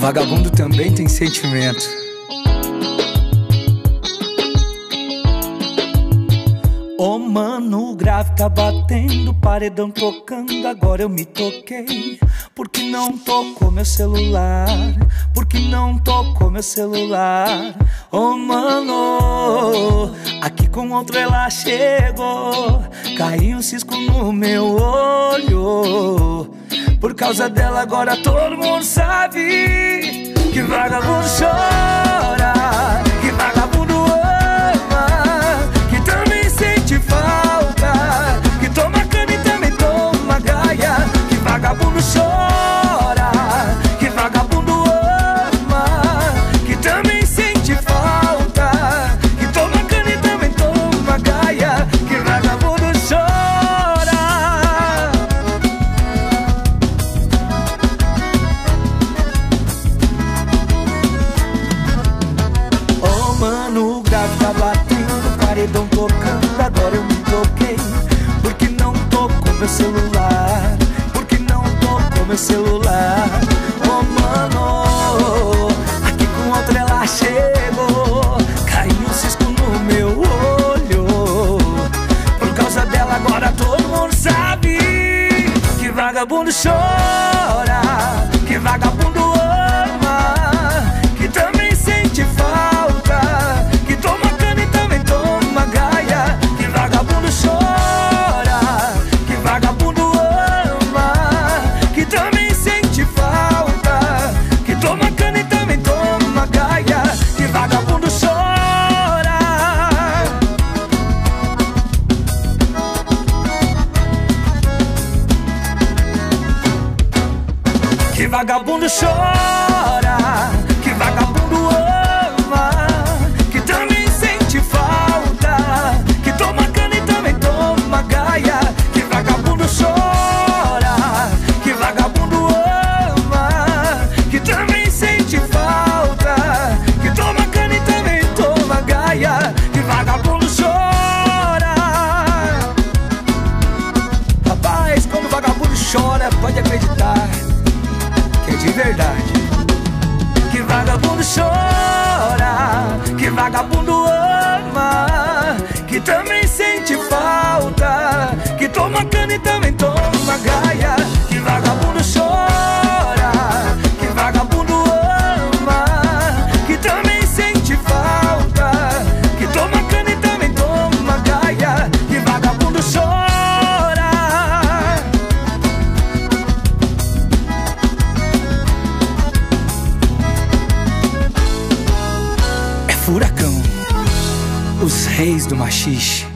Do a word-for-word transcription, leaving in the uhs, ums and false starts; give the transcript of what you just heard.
Vagabundo também tem sentimento. Ô oh, mano, o grave tá batendo, paredão tocando, agora eu me toquei. Porque não tocou meu celular? Porque não tocou meu celular? Ô oh, mano, aqui com outro ela chegou. Caiu um cisco no meu olho. Por causa dela agora todo mundo sabe que vagabundo chora, que vagabundo ama, que também sente falta, que toma cana e também toma gaia. Que vagabundo chora, que vagabundo ama, que também sente falta, que toma cana e também toma gaia. Que vagabundo chora. Mano, o grave tá batendo, paredão tocando, agora eu me toquei. Porque não tocou meu celular? Porque não tocou meu celular? Oh mano, aqui com outra ela chegou. Caiu um cisco no meu olho. Por causa dela agora todo mundo sabe que vagabundo chora, que vagabundo ama, que também sente falta, que toma cana e também toma gaia. Que vagabundo chora, que vagabundo ama, que também sente falta, que toma cana e também toma gaia. Que vagabundo chora. Que vagabundo chora, que vagabundo ama, que também sente falta, que toma cana e também toma gaia. Que vagabundo chora, que vagabundo ama, que também sente falta, que toma cana e também toma gaia. Que vagabundo chora. Rapaz, quando o vagabundo chora, pode acreditar que é de verdade. Que vagabundo chora, que vagabundo ama, que também sente falta, que toma cana e também toma gaia. Que vagabundo chora, que vagabundo ama, que também sente falta, que toma cana e também toma gaia. Que vagabundo chora. Furacão, os reis do machixe.